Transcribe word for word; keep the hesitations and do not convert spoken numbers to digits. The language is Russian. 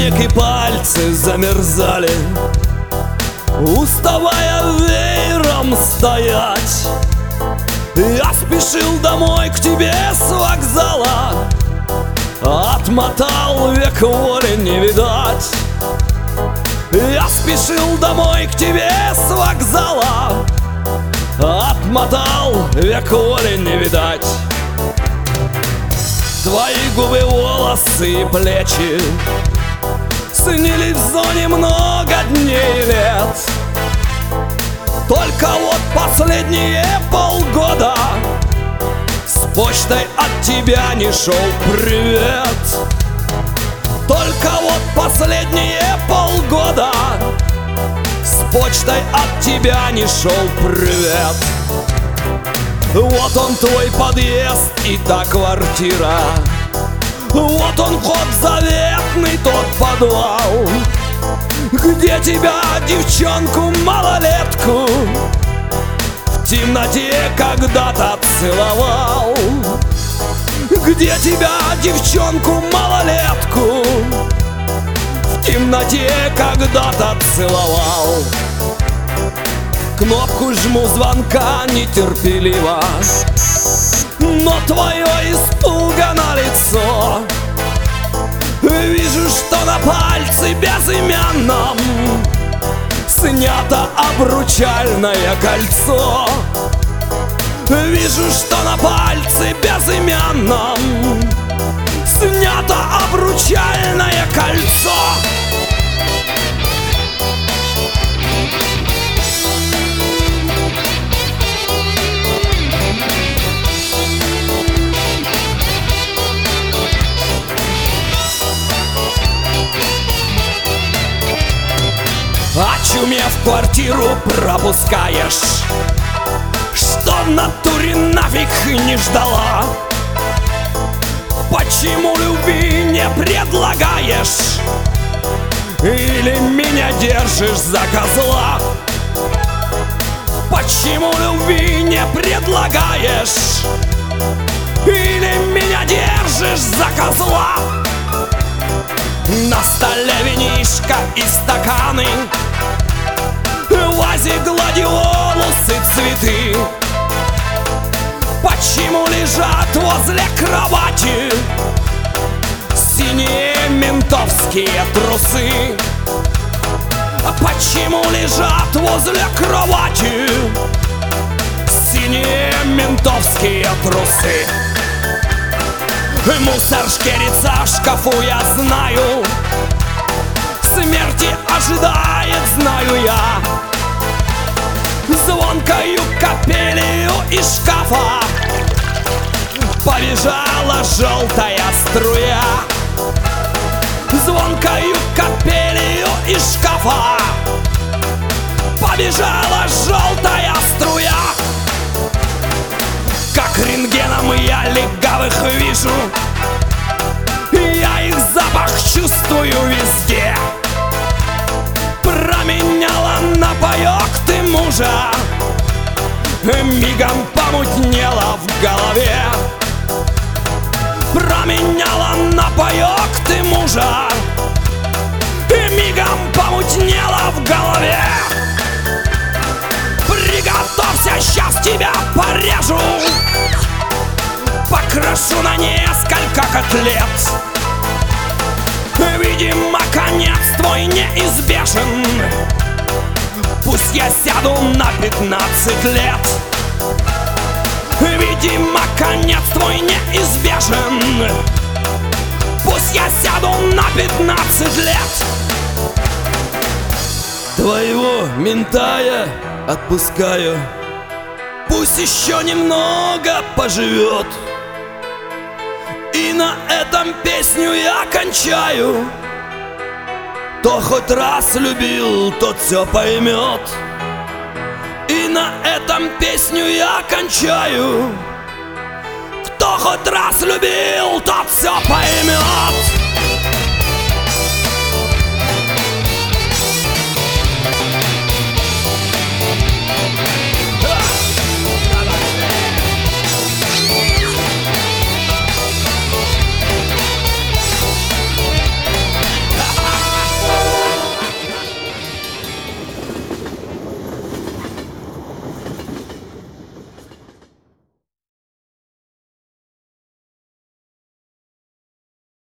веки пальцы замерзали, уставая веером стоять. Я спешил домой к тебе с вокзала, отмотал, век воли не видать. Я спешил домой к тебе с вокзала, отмотал, век воли не видать. Твои губы, волосы и плечи снились в зоне много дней и лет. Только вот последние полгода с почтой от тебя не шел привет. Только вот последние полгода с почтой от тебя не шел привет. Вот он твой подъезд и та квартира, вот он вход заветный, тот подвал, где тебя, девчонку малолетку, в темноте когда-то целовал. Где тебя, девчонку малолетку, в темноте когда-то целовал. Кнопку жму звонка нетерпеливо, но твое испуганное лицо. Вижу, что на пальце безымянном снято обручальное кольцо. Вижу, что на пальце безымянном снято обручальное кольцо. Очумев, квартиру пропускаешь, что в натуре нафиг не ждала. Почему любви не предлагаешь или меня держишь за козла? Почему любви не предлагаешь или меня держишь за козла? На столе винишко и стаканы, в вазе гладиолусы, цветы. Почему лежат возле кровати синие ментовские трусы? Почему лежат возле кровати синие ментовские трусы? Мусор шкерится в шкафу, я знаю, смерти ожидает, знаю я. Звонкою капелью из шкафа побежала желтая струя. Звонкою капелью из шкафа побежала желтая струя. Как рентгеном я легавых вижу, я их запах чувствую везде. Променяла на паёк ты мужа, мигом помутнело в голове. Променяла на паёк ты мужа, мигом помутнело в голове. Приготовься, сейчас тебя порежу, покрошу на несколько котлет. Видимо, конец твой неизбежен, пусть я сяду на пятнадцать лет. Видимо, конец твой неизбежен, пусть я сяду на пятнадцать лет. Твоего мента я отпускаю, пусть еще немного поживет. И на этом песню я кончаю. Кто хоть раз любил, тот все поймет. И на этом песню я кончаю. Кто хоть раз любил, тот все поймет.